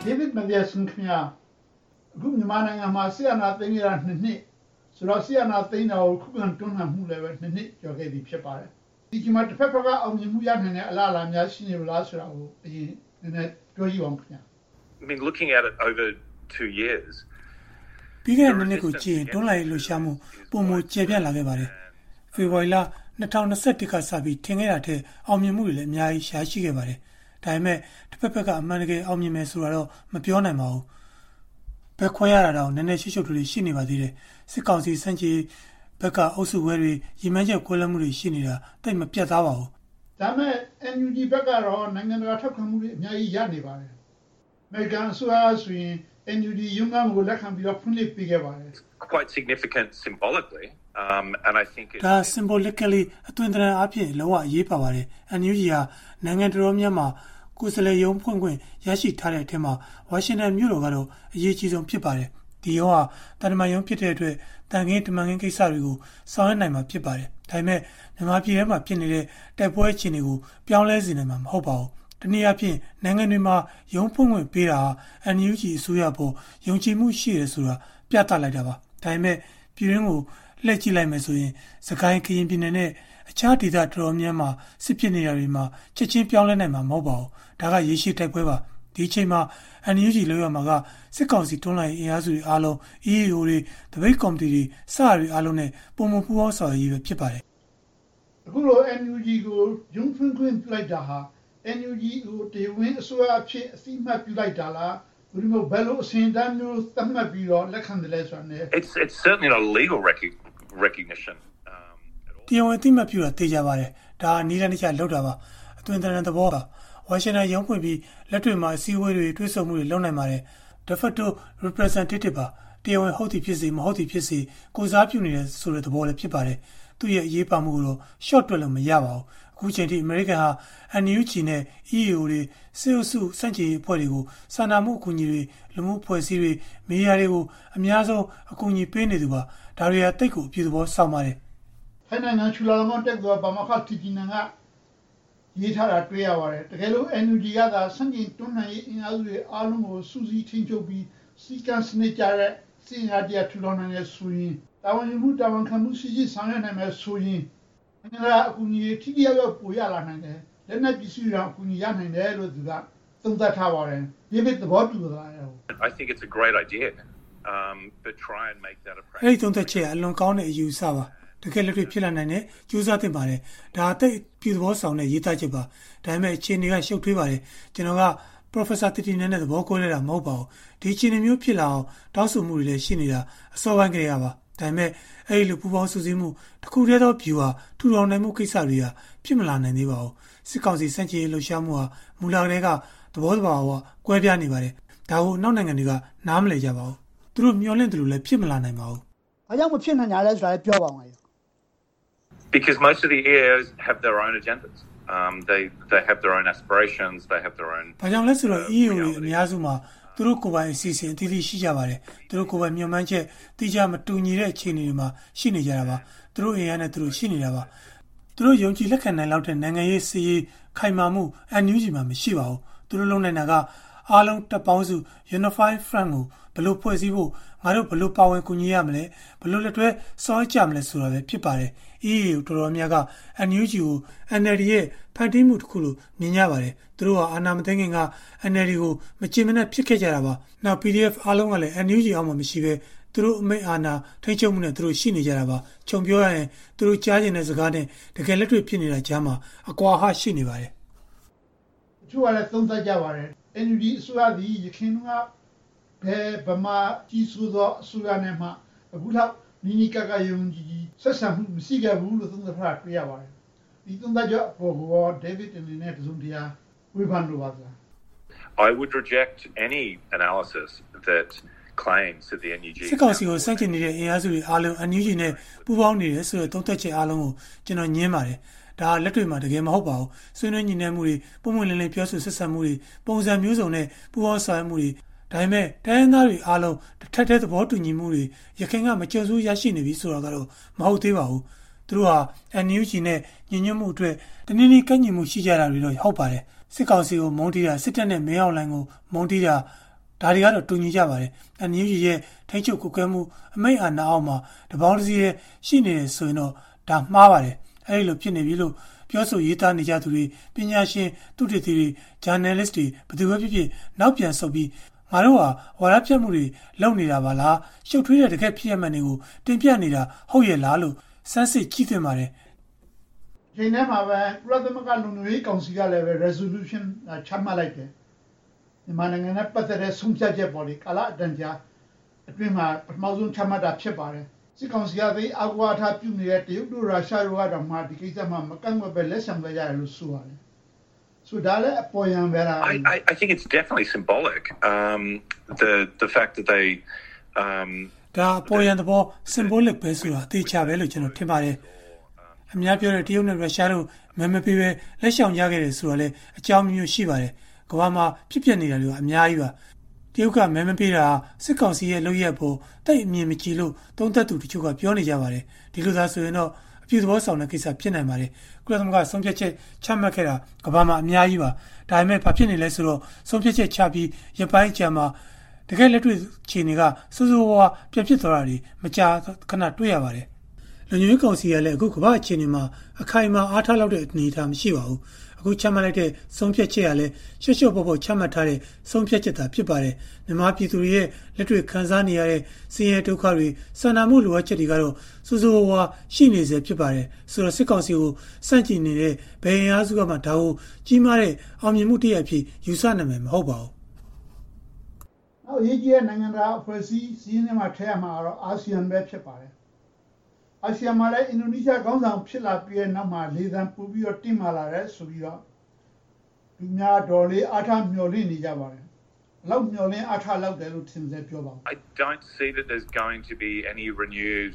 David Mathiasen ခင်ဗျာအခုမြန်မာနိုင်ငံမှာဆီယနာသိန်းရတာ2နှစ်ဆိုတော့ဆီယနာသိန်းတာကိုခုခံတွန်းလှန်မှုလည်းပဲ2နှစ်ကျော်ခဲ့ပြီဖြစ်ပါတယ်ဒီကမှာတစ်ဖက်ဖက်ကအောင်မြင်မှုရနိုင်တဲ့အလားအလာများရှိနေလားဆိုတာကိုအရင်နည်းနည်းပြောကြည့်အောင်ခင်ဗျာ I mean looking at it over 2 years ပြီးခဲ့တဲ့နှစ်ကိုကြည့်ရင်တွန်းလှန်ရေးလှုပ်ရှားမှုပုံမကျေပြန့်လာခဲ့ပါတယ်ဖေဖော်ဝါရီလ2021ကစပြီးထင်ခဲ့တာထက်အောင်မြင်မှုတွေလည်းအများကြီးရှိခဲ့ပါတယ်ဒါပေမဲ့တစ်ဖက်ဖက်ကအမှန်တကယ်အောင်မြင်မယ်ဆိုတာတော့မပြောနိုင်ပါဘူးဘက်ခွဲရတာတော့နည်းနည်းရှုပ်ရှုပ်တွေရှိနေပါသေးတယ်စစ်ကောင်စီစန့်ကျင်ဘက်ကအုပ်စုဝဲတွေရီမန်းချက်ကွဲလွဲမှုတွေရှိနေတာတိတ်မပြတ်သားပါဘူးဒါမဲ့ NUG ဘက်ကတော့နိုင်ငံတကာထောက်ခံမှုတွေအများကြီးရနေပါတယ်အမေရိကန်ဆိုအားဆိုရင် NUG ရုံးခန်းကိုလက်ခံပြီးတော့ဖွင့်လှစ်ပေးခဲ့ပါတယ် quite significant symbolically and I think it's symbolically အသွင်သဏ္ဍာန်အဖြစ်လောကအရေးပါပါတယ် NUG ဟာနိုင်ငံတော်များမှာကိုယ်စားလှယ်ရုံးဖွင့်ခွင့်ရရှိထားတဲ့အထက်မှာဝါရှင်တန်မြို့တော်ကတော့အရေးကြီးဆုံးဖြစ်ပါတယ်ဒီရောဟာတန်တမာရုံးဖြစ်တဲ့အတွက်တန်ခင်းတမန်ခင်းကိစ္စတွေကိုဆောင်ရွက်နိုင်မှာဖြစ်ပါတယ်ဒါပေမဲ့မြန်မာပြည်ထဲမှာဖြစ်နေတဲ့တိုက်ပွဲအခြေအနေကိုပြောင်းလဲစေနိုင်မှာမဟုတ်ပါဘူးတနည်းအားဖြင့်နိုင်ငံတွေမှာရုံးဖွင့်ခွင့်ပေးတာ NUG အစိုးရပေါ်ယုံကြည်မှုရှိတယ်ဆိုတာပြသလိုက်တာပါဒါပေမဲ့ပြည်ရင်းကိုလှည့်ကြည့်လိုက်မယ်ဆိုရင်စကိုင်းကရင်ပြည်နယ်နဲ့အခြားဒေသတော်တော်များများစစ်ဖြစ်နေတာတွေမှာချက်ချင်းပြောင်းလဲနိုင်မှာမဟုတ်ပါဘူးဒါကရေရှည်တိုက်ပွဲပါဒီအချိန်မှာ NUG လောက်ရမှာကစစ်ကောင်စီတွန်းလှန်ရေးအင်အားစုတွေအားလုံး EAO တွေတပိတ်ကော်မတီတွေစရတွေအားလုံးနဲ့ပုံမှန်ပူးပေါင်းဆောင်ရွက်ရေးပဲဖြစ်ပါတယ်အခုလို NUG ကိုရုံးဖွင့်ခွင့်ပြုလိုက်တာဟာ NUG ကိုတေဝင်အစိုးရအဖြစ်အသိအမှတ်ပြုလိုက်တာလားဘယ်လိုဘယ်လိုအစဉ်တမ်းမျိုးသတ်မှတ်ပြီးတော့လက်ခံတယ်လဲဆိုတာနဲ့ It's certainly not a legal recognition တရားဝင်အသိအမှတ်ပြုတာသိကြပါတယ်ဒါကနီးလန်းတခြားလောက်တာပါအသွင်သဏ္ဍာန်သဘောပါဝါရှင်တန်ရုံးဖွင့်ပြီးလက်တွေ့မှာအစည်းအဝေးတွေတွေ့ဆုံမှုတွေလုပ်နိုင်ပါတယ် de facto representative ပါတရားဝင်ဟုတ်သည်ဖြစ်စေမဟုတ်သည်ဖြစ်စေကိုစားပြုနေတဲ့ဆိုတဲ့သဘောလည်းဖြစ်ပါတယ်သူ့ရဲ့အရေးပါမှုကိုတော့ short တွက်လို့မရပါဘူးအခုချိန်ထိ American ဟာ NUG နဲ့ EAO တွေစေအုပ်စုစန့်ကျင်ရေးအဖွဲ့တွေကိုစာနာမှုအကူအညီတွေလူမှုဖွဲ့စည်းတွေမီဒီယာတွေကိုအများဆုံးအကူအညီပေးနေသူပါဒါတွေကတိတ်ကိုအပြည့်သဘောစောင့်ပါတယ်ထိုင်းနိုင်ငံချူလာလောင်တက်သွားပါမခတီဂျီနန်ကရေးထားတာတွေ့ရပါတယ်တကယ်လို့ NUG ကသာစန့်ကျင်တွန်းလှန်ရေးအင်အားစုတွေအားလုံးကိုစုစည်းထိန်းချုပ်ပြီးစီကံစနစ်ကြတဲ့စီရင်တရားထူထောင်နိုင်တဲ့ဆိုရင်တာဝန်ယူမှုတာဝန်ခံမှုရှိရှိဆောင်ရွက်နိုင်မယ်ဆိုရင်နိုင်ငံတကာအကူအညီထိထိရောက်ရောက်ပို့ရလာနိုင်တယ်လက်နက်ပစ္စည်းတွေအကူအညီရနိုင်တယ်လို့သူကသုံးသပ်ထားပါတယ်ဒီပြသဘောတူသလား I think it's a great idea but try and make that a practice အဲ့ဒီသုံးသပ်ချက်အလွန်ကောင်းတဲ့အယူအဆပါတကယ်လက်တွေ့ဖြစ်လာနိုင်တဲ့ကြိုးစားသင့်ပါတယ်ဒါအသိပြည်သဘောဆောင်တဲ့ရေးသားချက်ပါဒါပေမဲ့အခြေအနေကရှုပ်ထွေးပါတယ်ကျွန်တော်က Professor Titi နဲ့သဘောကိုးနေတာမဟုတ်ပါဘူးဒီအခြေအနေမျိုးဖြစ်လာအောင်တောင်းဆိုမှုတွေလည်းရှိနေတာအစောပိုင်းကတည်းကပါဒါပေမဲ့အဲ့ဒီလိုပူပေါင်းစုစည်းမှုတစ်ခုတည်းသော view ဟာထူထောင်နိုင်မှုကိစ္စတွေကဖြစ်မလာနိုင်သေးပါဘူးစစ်ကောင်စီစန့်ကျင်ရေးလှုပ်ရှားမှုဟာမူလကတည်းကသဘောတဘာဝကွဲပြားနေပါတယ်ဒါကိုနောက်နိုင်ငံတွေကနားမလည်ကြပါဘူးသူတို့မျှော်လင့်တယ်လို့လည်းဖြစ်မလာနိုင်ပါဘူးဘာကြောင့်မဖြစ်နိုင်ကြလဲဆိုတာလည်းပြောပါအောင် Because most of the EAOs have their own agendas. They have their own aspirations, they have their own ဘာကြောင့်လဲဆိုတော့ EAO တွေအများစုမှာသူတို့ကိုယ်ပိုင်အစီအစဉ်အသီးသီးရှိကြပါတယ်သူတို့ကိုယ်ပိုင်မျှော်မှန်းချက်တိကျမတူညီတဲ့အခြေအနေတွေမှာရှိနေကြတာပါသူတို့အင်အားနဲ့သူတို့ရှိနေတာပါသူတို့ယုံကြည်လက်ခံနိုင်လောက်တဲ့နိုင်ငံရေးစီးရေးခိုင်မာမှု NUG မှာမရှိပါဘူးသူတို့လုံနိုင်တာကအားလုံးတပ်ပေါင်းစု Unified Front ကိုဘယ်လိုဖွဲ့စည်းဖို့ငါတို့ဘယ်လိုပါဝင်ကူညီရမလဲဘယ်လိုလက်တွဲဆောင်ရွက်ကြမလဲဆိုတာပဲဖြစ်ပါတယ် EAO တော်တော်များက NUG ကို NLD ရဲ့ဖန်တီးမှုတစ်ခုလို့မြင်ကြပါတယ်သူတို့ကအာဏာမသိမ်းခင်က NLD ကိုမချင်မနဲ့ဖြစ်ခဲ့ကြတာပါနောက် PDF အားလုံးကလည်း NUG အောင်မှမရှိပဲသူတို့အမိန့်အာဏာထိန်းချုပ်မှုနဲ့သူတို့ရှိနေကြတာပါခြုံပြောရရင်သူတို့ကြားကျင်တဲ့စကားနဲ့တကယ်လက်တွေ့ဖြစ်နေတာကြားမှာအကွာဟရှိနေပါတယ်သူကလည်းသုံးသပ်ကြပါတယ် NUG အစိုးရသည်ရခိုင်ကဗမာကြီးစိုးသောအစိုးရနဲ့မှအခုလောက်နီးနီးကပ်ကပ်ယုံကြည်ဆက်ဆံမှုမရှိခဲ့ဘူးလို့သုံးသပ်ထားတွေ့ရပါတယ်ဒီသုံးသပ်ချက်ပေါ်ကို David အနေနဲ့တစုံတရာဝေဖန်လိုပါလား I would reject any analysis that claims that the NUG စစ်ကောင်စီကိုစန့်ကျင်နေတဲ့အင်အားစုတွေအားလုံး NUG နဲ့ပူးပေါင်းနေတယ်ဆိုတဲ့သုံးသပ်ချက်အားလုံးကိုကျွန်တော်ညင်းပါတယ်ဒါလက်တွေ့မှာတကယ်မဟုတ်ပါဘူးဆွေးနွေးညှိနှိုင်းမှုတွေပုံမှန်လင်းလင်းပြောဆိုဆက်ဆံမှုတွေပုံစံမျိုးစုံနဲ့ပူးပေါင်းဆောင်ရွက်မှုတွေဒါပေမဲ့တိုင်းရင်းသားတွေအားလုံးတစ်ထက်တည်းသဘောတူညီမှုတွေရခိုင်ကမကြုံစိုးရရှိနေပြီဆိုတာကတော့မဟုတ်သေးပါဘူးသူတို့ဟာ NUG နဲ့ညီညွတ်မှုအတွက်တနည်းနည်းကန့်ညီမှုရှိကြတာတွေတော့ဟုတ်ပါတယ်စစ်ကောင်စီကိုမုန်းတီးတာစစ်တပ်နဲ့မင်းအောင်လှိုင်ကိုမုန်းတီးတာဒါတွေကတော့တူညီကြပါတယ်။ NUG ရဲ့ထိန်းချုပ်ကွပ်ကဲမှုအမိန့်အာဏာအောက်မှာတပေါင်းတစည်းရှိနေတယ်ဆိုရင်တော့ဒါမှားပါတယ်။အဲဒီလိုဖြစ်နေပြီလို့ပြောဆိုရေးသားနေကြသူတွေပညာရှင်သူတေသီတွေဂျာနယ်လစ်တွေဘယ်သူပဲဖြစ်ဖြစ်နောက်ပြန်ဆုတ်ပြီးငါတို့ဟာဝါဒဖြန့်မှုတွေလုပ်နေတာပါလားရှုပ်ထွေးတဲ့တကယ်ဖြစ်ရမှန်တွေကိုတင်ပြနေတာဟုတ်ရဲ့လားလို့စမ်းစစ်ကြည့်သင့်ပါတယ်။ဒီနေ့မှာပဲကုလသမဂ္ဂလူမျိုးရေးကောင်စီကလည်းပဲ resolution ချမှတ်လိုက်တယ်။မြန်မာနိုင်ငံနဲ့ပတ်သက်တဲ့ဆုံးဖြတ်ချက်ပေါ်လေကာလအတန်ကြာအတွင်းမှာပထမဆုံးချမှတ်တာဖြစ်ပါတယ်။စစ်ကောင်စီကသိအကွာထားပြုနေတဲ့တရုတ်တို့ရုရှားတို့ကတော့မှဒီကိစ္စမှာမကန့်ကွက်ပဲလက်ဆောင်ပဲရတယ်လို့ဆိုပါတယ်။ So that I think it's definitely symbolic. The fact that they ဒါပေါ်ရန်သဘော symbolic ပဲဆိုတာအသေးချပဲလို့ကျွန်တော်ထင်ပါတယ်။အများပြောတဲ့တရုတ်နဲ့ရုရှားတို့မမပေးပဲလက်ဆောင်ရခဲ့တယ်ဆိုတော့လေအကြောင်းမျိုးရှိပါတယ်။ကမ္ဘာမှာဖြစ်ပျက်နေတာတွေအများကြီးပါ။တရုတ်ကမပေးတာစစ်ကောင်စီရဲ့လုပ်ရက်ပေါ်တိတ်အမြင်မကြည့်လို့သုံးသက်သူတချို့ကပြောနေကြပါတယ်။ဒီလိုသာဆိုရင်တော့အပြုသဘောဆောင်တဲ့ကိစ္စဖြစ်နိုင်ပါတယ်။ကုလသမဂ္ဂဆုံးဖြတ်ချက်ချမှတ်ခဲ့တာကမ္ဘာမှာအများကြီးပါ။ဒါပေမဲ့ဘာဖြစ်နေလဲဆိုတော့ဆုံးဖြတ်ချက်ချပြီးရပိုင်းအကြာမှာတကယ်လက်တွေ့ခြေနေကစိုးစိုးဝါးပြဖြစ်သွားတာတွေမကြာခဏတွေ့ရပါတယ်။လူမျိုးရေးကောင်စီကလည်းအခုကမ္ဘာအခြေအနေမှာအခိုင်အမာအားထားလောက်တဲ့အနေအထားမရှိပါဘူး။အခုချမှတ်လိုက်တဲ့ဆုံးဖြတ်ချက်ကလည်းရှေ့ရှေ့ပေါ်ပေါ်ချမှတ်ထားတဲ့ဆုံးဖြတ်ချက်သာဖြစ်ပါတယ်။မြန်မာပြည်သူတွေရဲ့လက်တွေ့ခံစားနေရတဲ့ဆင်းရဲဒုက္ခတွေစာနာမှုလိုအပ်ချက်တွေကတော့စိုးစိုးဝါးရှိနေစေဖြစ်ပါတယ်။ဆိုတော့စစ်ကောင်စီကိုစန့်ကျင်နေတဲ့ဘယ်အင်အားစုကမှဒါကိုကြီးမားတဲ့အောင်မြင်မှုတစ်ရပ်ဖြစ်ယူဆနိုင်မှာမဟုတ်ပါဘူး။နောက်ရေးကြီးတဲ့နိုင်ငံသားအဖွဲ့အစည်းစီးရင်မှာထည့်ရမှာတော့အာဆီယံပဲဖြစ်ပါတယ်။အာဆီယံမှာလည်းအင်ဒိုနီးရှားခေါင်းဆောင်ဖြစ်လာပြီးတဲ့နောက်မှာလေသံပို့ပြီးတော့တင်မာလာတဲ့ဆိုပြီးတော့လူများတော်လေးအားထားမျှော်လင့်နေကြပါတယ်။လောက်မျှော်လင့်အားထားလောက်တယ်လို့ထင်စေပြောပါဦး။ I don't see that there's going to be any renewed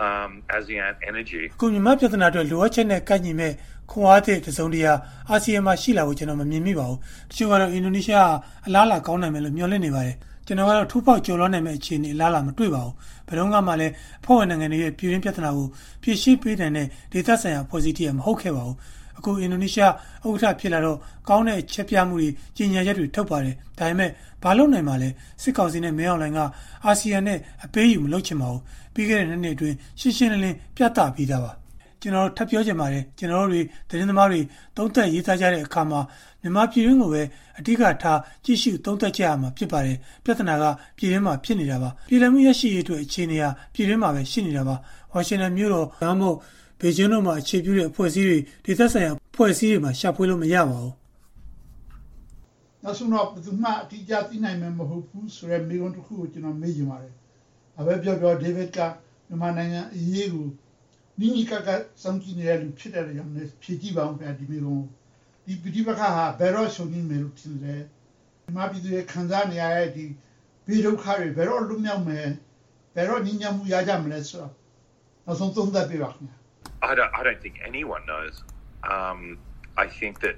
ASEAN energy. အခုမြန်မာပြည်ထအတွက်လိုအပ်ချက်နဲ့ကိုက်ညီမဲ့ခွန်အားသည့်တစုံတရာအာဆီယံမှာရှိလာဖို့ကျွန်တော်မမြင်မိပါဘူး။တချို့ကတော့အင်ဒိုနီးရှားအလားအလာကောင်းနိုင်မယ်လို့မျှော်လင့်နေပါတယ်။ကျွန်တော်ကတော့ထူးပေါက်ကျော်လွှမ်းနိုင်မဲ့အခြေအနေအလားအလာမတွေ့ပါဘူး။ဘယ်တော့မှလည်းဖွဲ့ဝင်နိုင်ငံတွေရဲ့ပြည်တွင်းပြဿနာကိုဖြေရှင်းပေးနိုင်တဲ့ဒေသဆိုင်ရာဖွဲ့စည်းတရားမဟုတ်ခဲ့ပါဘူး။အခုအင်ဒိုနီးရှားဥက္ကဋ္ဌဖြစ်လာတော့ကောင်းတဲ့ချက်ပြမှုတွေကြီးညာချက်တွေထုတ်ပါတယ်။ဒါပေမဲ့ဘာလို့နိုင်မှာလဲစစ်ကောင်စီနဲ့မင်းအောင်လှိုင်ကအာဆီယံနဲ့အပေးယူမလုပ်ချင်ပါဘူး။ပြီးခဲ့တဲ့နှစ်အတွင်းရှင်းရှင်းလင်းလင်းပြသပြီးသားပါ။ကျွန်တော်ထပ်ပြောချင်ပါတယ်ကျွန်တော်တို့သတင်းသမားတွေသုံးသပ်ရေးသားကြတဲ့အခါမှာမြန်မာပြည်တွင်းကိုပဲအဓိကထားကြည့်ရှုသုံးသပ်ကြရမှာဖြစ်ပါတယ်ပြဿနာကပြည်တွင်းမှာဖြစ်နေတာပါပြည်လည်မှုရရှိရေးအတွက်အခြေအနေဟာပြည်တွင်းမှာပဲရှိနေတာပါဝါရှင်တန်မြို့တော်ဒါမှမဟုတ်ဘေကျင်းတို့မှာအခြေပြုတဲ့အဖွဲ့အစည်းတွေဒေသဆိုင်ရာအဖွဲ့အစည်းတွေမှာရှာဖွေလို့မရပါဘူးနောက်ဆုံးတော့ဘယ်သူမှအတိအကျသိနိုင်မှာမဟုတ်ဘူးဆိုရဲမိကုံတစ်ခုကိုကျွန်တော်မေးချင်ပါတယ်အဘယ်ပြောဒေးဗစ်ကမြန်မာနိုင်ငံအရေးကိုနိနိကကစောင့်ကြည့်နေတဲ့လူဖြစ်တဲ့ကြောင့်လည်းဖြည့်ကြည့်ပါဦးခင်ဗျာဒီမိကုံဒီပဋိပက္ခဟာဘယ်တော့ရှုံနေမယ်လို့ထင်လဲမြန်မာပြည်သူတွေခံစားနေရတဲ့ဒီဘေးဒုက္ခတွေဘယ်တော့လွတ်မြောက်မယ်ဘယ်တော့ညီညွတ်မှုရကြမလဲဆိုတော့နောက်ဆုံးသုံးသပ်ပြပါခင်ဗျာ I don't think anyone knows. I think that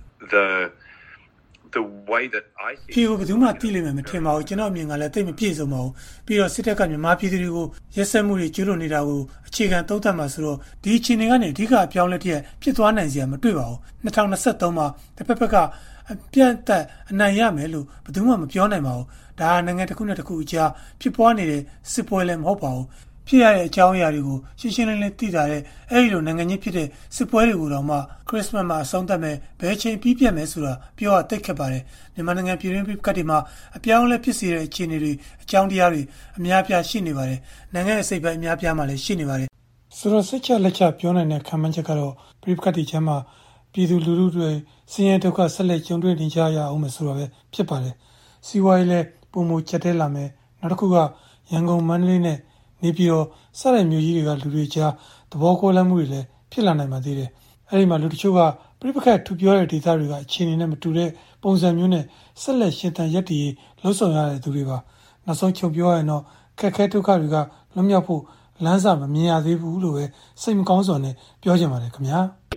the way that I see ဒီဘယ်သူမှသိလိမ့်မယ်မထင်ပါဘူးကျွန်တော်အမြင်ကလည်းသိမပြည့်စုံပါဘူးပြီးတော့စစ်တပ်ကမြန်မာပြည်သူတွေကိုရက်စက်မှုတွေကျူးလွန်နေတာကိုအခြေခံသုံးသပ်မှာဆိုတော့ဒီအခြေအနေကနေအဓိကအပြောင်းလဲတစ်ရပ်ဖြစ်သွားနိုင်စရာမတွေ့ပါဘူး2023မှာတစ်ဖက်ဖက်ကအပြတ်သက်အနိုင်ရမယ်လို့ဘယ်သူမှမပြောနိုင်ပါဘူးဒါနိုင်ငံတစ်ခုနဲ့တစ်ခုအကြားဖြစ်ပွားနေတဲ့စစ်ပွဲလည်းမဟုတ်ပါဘူးဖြစ်ရတဲ့အကြောင်းအရာတွေကိုရှင်းရှင်းလင်းလင်းသိတာတဲ့အဲ့ဒီလိုနိုင်ငံကြီးဖြစ်တဲ့စစ်ပွဲတွေကိုတော့မှခရစ်စမတ်မှာအဆုံးသတ်မယ်ဘယ်ချိန်ပြီးပြတ်မယ်ဆိုတာပြောရသိခဲ့ပါတယ်မြန်မာနိုင်ငံပြည်တွင်းပြည်ကတ်တွေမှာအပြောင်းလဲဖြစ်စေတဲ့အခြေအနေတွေအကြောင်းတရားတွေအများပြားရှိနေပါတယ်နိုင်ငံရဲ့စိတ်ပိုင်းအများပြားမှလည်းရှိနေပါတယ်ဆိုတော့စိတ်ချလက်ချပြောနိုင်တဲ့ခံမှန်းချက်ကတော့ပြည်ကတ်တွေချမ်းမှာပြည်သူလူထုတွေဆင်းရဲဒုက္ခဆက်လက်ကြုံတွေ့နေကြရအောင်မယ်ဆိုတော့ပဲဖြစ်ပါတယ်စီးပွားရေးလည်းပုံမချက်တဲလာမယ်နောက်တစ်ခုကရန်ကုန်မန္တလေးနဲ့နေပြီးတော့စတဲ့မျိုးကြီးတွေကလူတွေကြားသဘောကိုးလမ်းမှုတွေလည်းဖြစ်လာနိုင်ပါသေးတယ်။အဲဒီမှာလူတချို့ကပြိပခတ်ထူပြောတဲ့ဒေသတွေကအခြေအနေနဲ့မတူတဲ့ပုံစံမျိုးနဲ့ဆက်လက်ရှင်သန်ရက်တည်လှုပ်ဆောင်ရတဲ့သူတွေပါ။နောက်ဆုံးချုပ်ပြောရရင်တော့ခက်ခဲဒုက္ခတွေကလွတ်မြောက်ဖို့လမ်းစာမမြင်ရသေးဘူးလို့ပဲစိတ်မကောင်းစွာနဲ့ပြောချင်ပါတယ်ခင်ဗျာ။